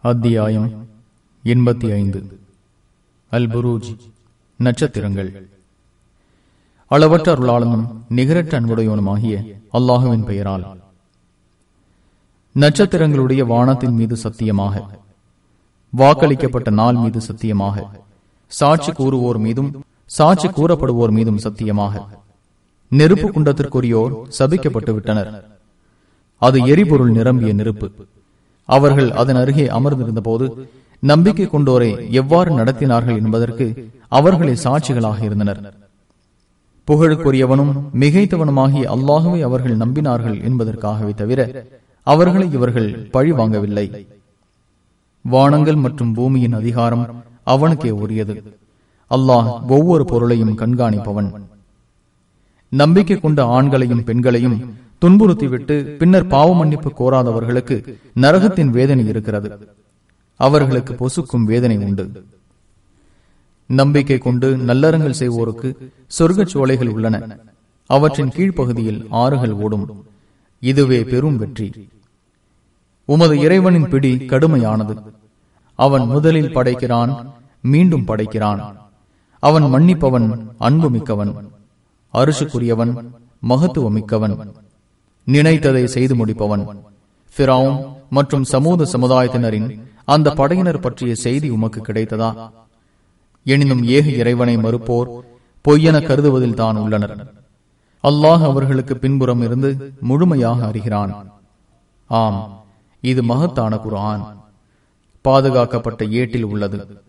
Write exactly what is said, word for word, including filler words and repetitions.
அத்தியாயம் எண்பத்தி ஐந்து. அல் புரூஜ், நட்சத்திரங்கள். அளவற்ற அருளாளனும் நிகரற்ற அன்புடையவனுமாகிய அல்லாஹுவின் பெயரால். நட்சத்திரங்களுடைய வானத்தின் மீது சத்தியமாக, வாக்களிக்கப்பட்ட நாள் மீது சத்தியமாக, சாட்சி கூறுவோர் மீதும் சாட்சி கூறப்படுவோர் மீதும் சத்தியமாக. நெருப்பு குண்டத்திற்குரியோர் சபிக்கப்பட்டு விட்டனர். அது எரிபொருள் நிரம்பிய நெருப்பு. அவர்கள் அதன் அருகே அமர்ந்திருந்த போது நம்பிக்கை கொண்டோரை எவ்வாறு நடத்தினார்கள் என்பதற்கு அவர்களே சாட்சிகளாக இருந்தனர். புகழுக்குரியவனும் மிகைத்தவனுமாகிய அல்லாஹுவை அவர்கள் நம்பினார்கள் என்பதற்காகவே தவிர அவர்களை இவர்கள் பழி வாங்கவில்லை. வானங்கள் மற்றும் பூமியின் அதிகாரம் அவனுக்கே உரியது. அல்லாஹ் ஒவ்வொரு பொருளையும் கண்காணிப்பவன். நம்பிக்கை கொண்ட ஆண்களையும் பெண்களையும் துன்புறுத்திவிட்டு பின்னர் பாவ மன்னிப்பு கோராதவர்களுக்கு நரகத்தின் வேதனை இருக்கிறது. அவர்களுக்கு பொசுக்கும் வேதனை உண்டு. நம்பிக்கை கொண்டு நல்லறங்கள் செய்வோருக்கு சொர்க்கச் சோலைகள் உள்ளன. அவற்றின் கீழ்ப்பகுதியில் ஆறுகள் ஓடும். இதுவே பெரும் வெற்றி. உமது இறைவனின் பிடி கடுமையானது. அவன் முதலில் படைக்கிறான், மீண்டும் படைக்கிறான். அவன் மன்னிப்பவன், அன்பு மிக்கவன், அருசுக்குரியவன், மகத்துவமிக்கவன், நினைத்ததை செய்து முடிப்பவன். ஃபிரௌன் மற்றும் சமூக சமுதாயத்தினரின் அந்த படையினர் பற்றிய செய்தி உமக்கு கிடைத்ததா? எனினும் ஏக இறைவனை மறுப்போர் பொய்யென கருதுவதில் தான் உள்ளனர். அல்லாஹ் அவர்களுக்கு பின்புறம் இருந்து முழுமையாக அறிகிறான். ஆம், இது மகத்தான குர்ஆன், பாதுகாக்கப்பட்ட ஏட்டில் உள்ளது.